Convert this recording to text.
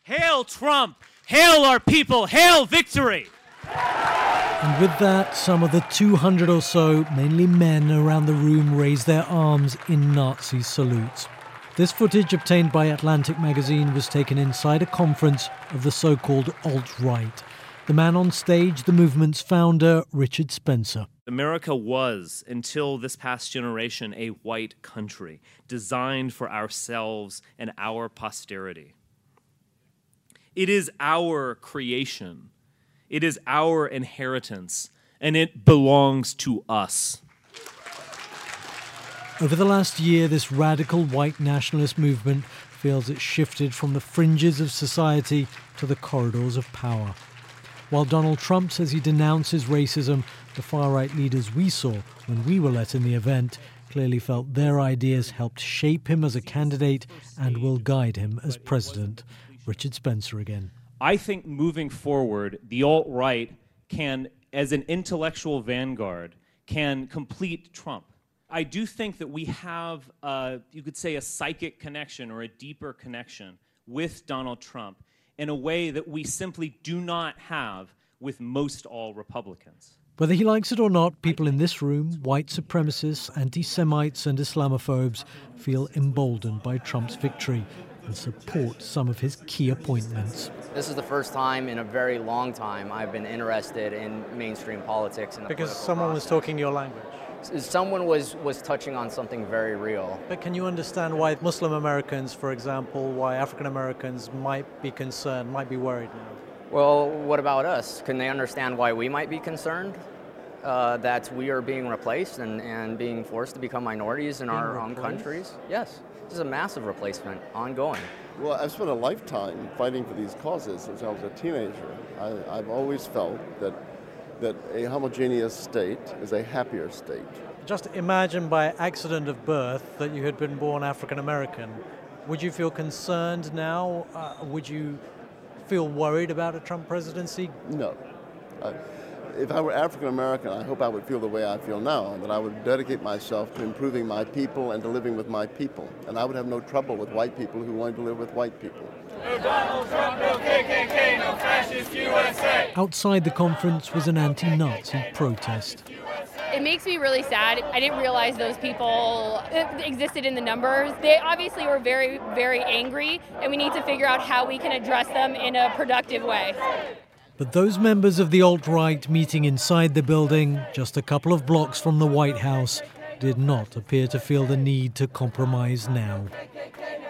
Hail Trump! Hail our people! Hail victory! And with that, some of the 200 or so, mainly men around the room, raised their arms in Nazi salutes. This footage, obtained by Atlantic magazine, was taken inside a conference of the so-called alt-right. The man on stage, the movement's founder, Richard Spencer. America was, until this past generation, a white country, designed for ourselves and our posterity. It is our creation. It is our inheritance, and it belongs to us. Over the last year, this radical white nationalist movement feels it's shifted from the fringes of society to the corridors of power. While Donald Trump says he denounces racism, the far-right leaders we saw when we were let in the event clearly felt their ideas helped shape him as a candidate and will guide him as president. Richard Spencer again. I think moving forward, the alt-right can, as an intellectual vanguard, can complete Trump. I do think that we have, you could say, a psychic connection or a deeper connection with Donald Trump in a way that we simply do not have with most all Republicans. Whether he likes it or not, people in this room, white supremacists, anti-Semites and Islamophobes, feel emboldened by Trump's victory and support some of his key appointments. This is the first time in a very long time I've been interested in mainstream politics. Because someone was talking your language? Someone was touching on something very real. But can you understand why Muslim Americans, for example, why African Americans might be concerned, might be worried now? Well, what about us? Can they understand why we might be concerned? That we are being replaced and being forced to become minorities in our own countries? Yes. This is a massive replacement, ongoing. Well, I've spent a lifetime fighting for these causes since I was a teenager. I've always felt that a homogeneous state is a happier state. Just imagine by accident of birth that you had been born African American. Would you feel concerned now? Would you feel worried about a Trump presidency? No. If I were African American, I hope I would feel the way I feel now, that I would dedicate myself to improving my people and to living with my people. And I would have no trouble with white people who wanted to live with white people. No Donald Trump, no KKK, no fascist USA. Outside the conference was an anti-Nazi protest. It makes me really sad. I didn't realize those people existed in the numbers. They obviously were very, very angry, and we need to figure out how we can address them in a productive way. But those members of the alt-right meeting inside the building, just a couple of blocks from the White House, did not appear to feel the need to compromise now.